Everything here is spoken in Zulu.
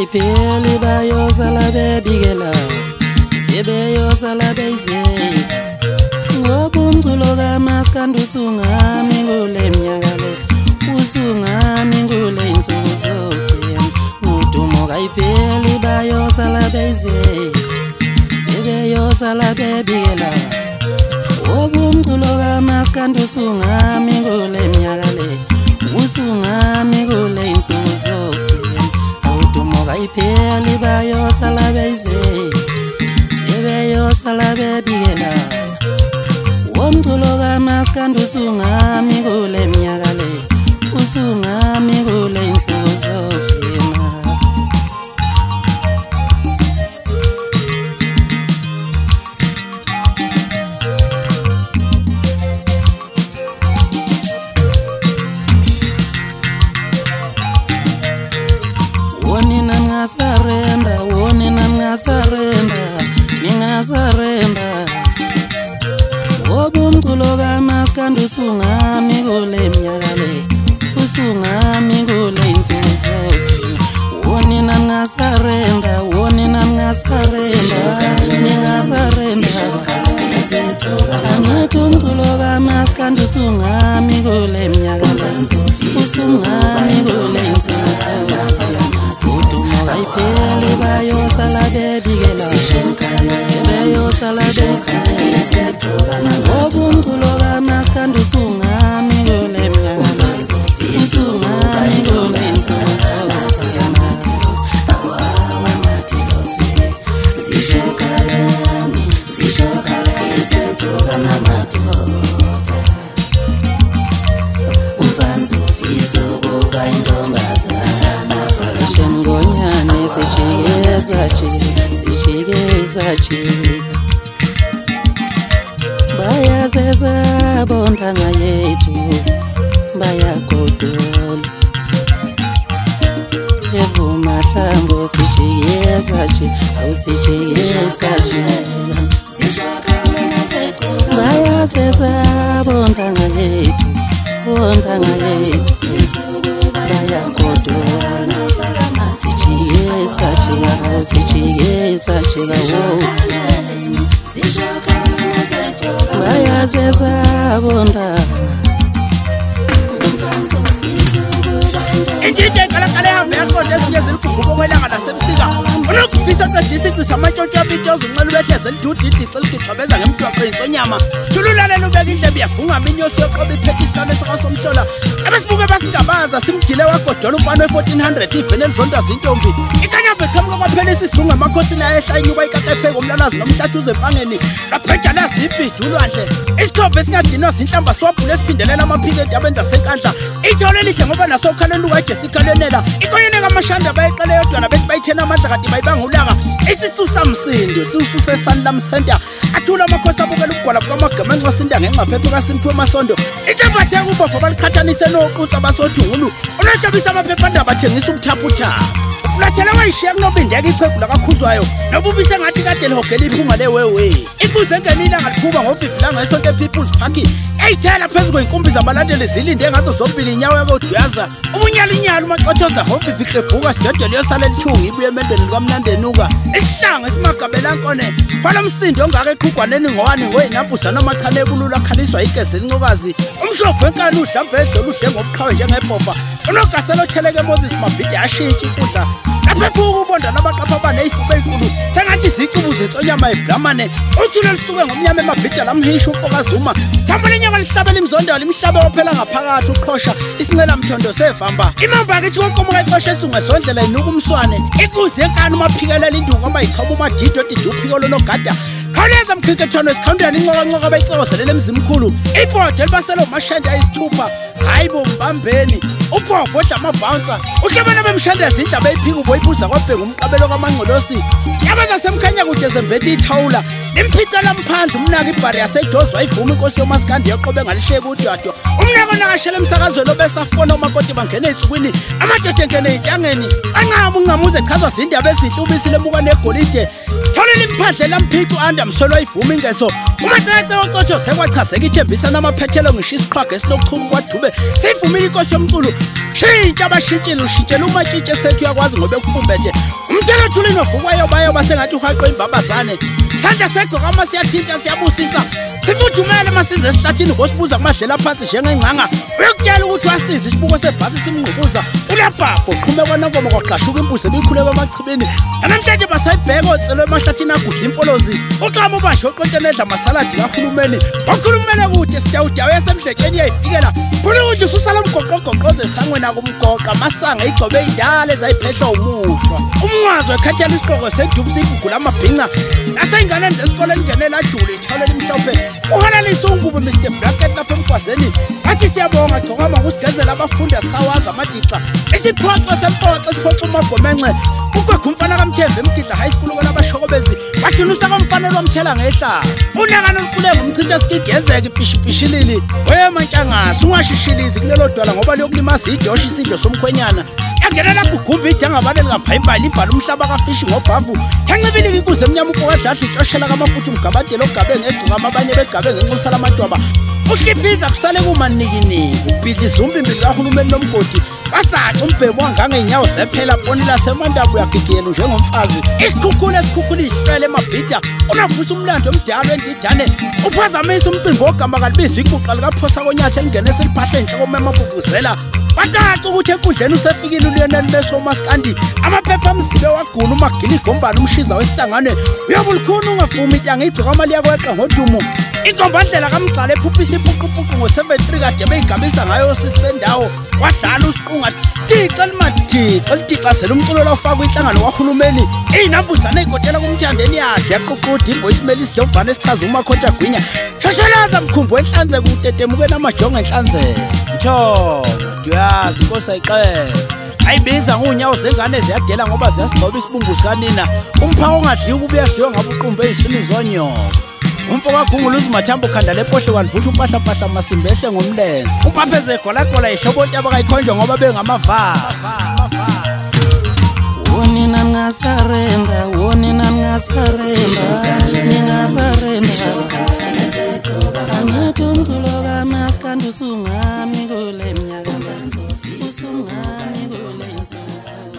kayipheli bayosala bebikela sebeyosala beyizela ngoba umculo kaMaskandi usungami kule minyaka le usungami kule insuku zogcina udumo kayipheli bayosala beyizela sebeyosala bebikela ngoba umculo kaMaskandi usungami kule minyaka le usungami kule insuku zogcina udumo kayipheli bayosala beyizela sebeyosala bebikela umculo kaMaskandi usungami kule minyaka le usungami kule insuku zogcina wonina ngasarenda wonina ngasarenda ningasarenda ngoba umculo kaMaskandi usungami kule minyaka le usungami kule insuku zogcina wonina ngasarenda wonina ngasarenda ningasarenda angithi umculo kaMaskandi usungami kule minyaka le usungami kule insuku zogcina udumo kayipheli bayosala bebikela sebeyosala beyizela ngoba umculo kaMaskandi usungami kule minyaka le usungami kule insuku zogcina Shengonyane sijikeza bayazeza bontanga yethu bayagodola evuma hlango sijikeza awusijikeza bayazeza bontanga yethu bayagodola sijikeza bayazeza bonda Injinje kala yambe yaqonde ezinye ziliguquko kwelanga lasebusika unokubisa qedisa amantshontsho abitozo unxele ubehleze lidudidi xeligixabeza ngemtwaqo yisonyama thululalelo ubeka indlebe yafunga minyosi yoqoba iphethe isitane sakasomhlola abesibuke basingabaza simgile wagodola umfana we-1400 ivene elizondwa zintombi ikanyambe eqhamuka kwaphela isizungu emakhosini ayehla inyuka ikaqepheka umlalazi nomhlathuze empangeni lapheja laziphi ulwandle isikhovu esingadinwa zinhlamba swabhule esiphindelela amaphiko endabeni zasenkandla ithole lihle ngoba naso ukhaleni ukajessica lenela ikoyene kamashanda bayeqele yodwana bethi bayithena amandla kade bayibangulaka isisusa msindo siususe Sanlam Center athula amakhosi abukela ukugwala kwamagama enxasinda ngenxaphephe kaSimphiwe Masondo itsembathe kubofo balikhathanise noqutsa basothungulu unahlobisa amaphephandaba athengisa ubuthaphuthaphu ulathela wayishiya kunobindeka iqhegu lakakhuzwayo nobubise ngathi kade lihogela iphunga lewewe ibuze ngenila ngaliphuma ngo-5 langa esonto ePeople's Park eyithela phezu kwey'nkumbi zabalandeli zilinde ngazo zombili inyawo yakodwaza ubunyalinyali umacothoza ngovivihle bhuka sidedele yosala elithunga ibuye emendweni lukamnandenuka isihlanga esimagabelankone kwalo msindo ongaka eqhugwaneni ngowani ngoyinambuza nomachane ebulula akhaliswa igezi elincokazi umshofo wenkani udlambe edlula udle ngobuqhawe njengebhofa unogaselo otheleke Moses Mabhide ashintshi inkundla lapha kubonda nabaqapha abaneyifuba enkulu sengathi izicubu zensonyama eblamane ujulo lisuke ngomnyama eMabhide lamhisha uMfokazuma thamba lenyanga lihlabela imzondalo imhlaba ophela ngaphakathi uqhosha isincela mthondo sevamba imamba akithi konkomoka iqosha esungesondlela inuka umswane ikuze enkani umaphikelela induku abayichoma umadido tiduphiko lonogada khawuleza mkhinkethano esikhawundeni incokancoka abayixozelele emzimkhulu ibhodi elibasela umashende ayisithupha hayi bombambeni ubhovo odla amabhaunsa uhlabana bemshandeza indaba eyiphika uboyibuza kwabhenga umqabelo kamangcolosi yabaza semkhanya kude zembethi ithawula imphica lamphandle umnaka ibhari yasejozwa ivuma inkosi yoMaskandi yoqobe ngalisheka udwadwa umnako nakashela emsakazweni obesafona umakoti bangena ey'nsukwini amadoda engene ey'ntangeni anqaba ungamuze echazwa zindaba ezinhle ubisile emuka negolide tholela imphandle lamphica u-anda msolo ivuma ingeso umacece wocotsho sekwachazeka ithembisa namaphethelo ngisho isiqhwaga esinokuchuku kwadube seyivumile inkosi yomculo shintsha abashintshile ushintshela umatshitshe sethu yakwazi ngoba ekufumbethe umthetho ulino vukwayo bayo basengathi uhaqwe imbabazane sandla segqoka masiyathinta siyabusisa sifudumele masize esihlathini ngosibuza kumadlela phansi njengengcanga uyokutshela ukuthi wasiza isibuko sebhasi simngqubuza ulebhabho qhumeka nonkomo kwaqashuka imbuzi ebikhuleka emachibini namhlanje basayibheka ocelwe emahlathini agudla impolozi uxama ubasho oqontenedla amasaladi kahulumeni okhulumele kude sitawudawo yasemhlekeni yayifikela khona ukuthi ususala umgoqogoqoze esangwena kumgoqa amasanga igcobe idala ezayiphehla umuhlwa umnqwazi ekhathela isiqoko sedubu sigugula amabhinqa naseyingane nesikoleni ngenela jule ithawulela imhlophe uhalalisa ungubo Mr Bracket lapha emgwazeni athi siyabonga chokama kusigezela abafundi asawaza amadixa isiphoxo sempoxo siphoxa umagomenxe ukwegumfana kaMthembu emgidla high school kwalabashokobezi badunusa komfanele wamthela ngehla unakana olukhuleka umchitha sikigenzeke ipishipishilili wemantshangasi ungashishilizi kulelo dwala ngoba liyokulimaza idoshi isidlo somkhwenyana yangenela kugumba idanga abanele ngaphayimbali ivala umhlaba kafishi ngobhavu yancibili ikuze emnyama ukokadladla itshoshela kamafuthu umgabadelo ogabenge egcikama abanye begabenge enxusa lamadwaba uhliphiza kusale kumanikiniki ubhidla izumbimbili kahulumeni nomgodi basaca umbhebo wangangey'nyawo zephela bonela semandabu uyagigiyela njengomfazi isikhukhula esikhukhula ihlele emabhida unavusa umlando omdala wendidane uphazamisa umcimbi wogama kalibiza iguqa likaphosa konyatsha elingene seliphahle enhle komemabuvuzela bataca ukuthi ekudleni usefikile uLionel Messi womaskandi amaphepha amzibe wagula umagila igombani umshiza wesihlangane uyobulukhuni ungavumi itanga igcoka amali yakweqa ngodumo inkombandlela kamgxala ephuphisa ipuqupuqu ngo-73 kade beyigamisa ngayo osisi bendawo wadlala usiqunga tixa limadixo litixazela umculo lawufaka inhlangano kahulumeni iy'nambuzane ey'kotela kumthandeni yakhe yaququda imboyisimela isidlovane esichaza umakhontsha gwinya shosholaza mkhumbu enhlanzeko utetemuke namajongo enhlanzeko nthonga duyazi inkosi ayixele ayibiza ng'unyawo zengane ziyadela ngoba ziyasigcoba isibumbu sikanina umphako ongadliwa ukuba uyadliwa ngabe uqumbe ey'sini zonyoka umfo kaGungulu uzimathambo khanda lepohle wanivutha umpahlapahla masimbe ehle ngomlenze umpapheze egolagola yishoboti abakayikhonjwa ngoba bengamavava wonina ngasarenda wonina ngasarenda ningasarenda angathi umculo kamaskandi usungami kule minyaka usungami kule nsuku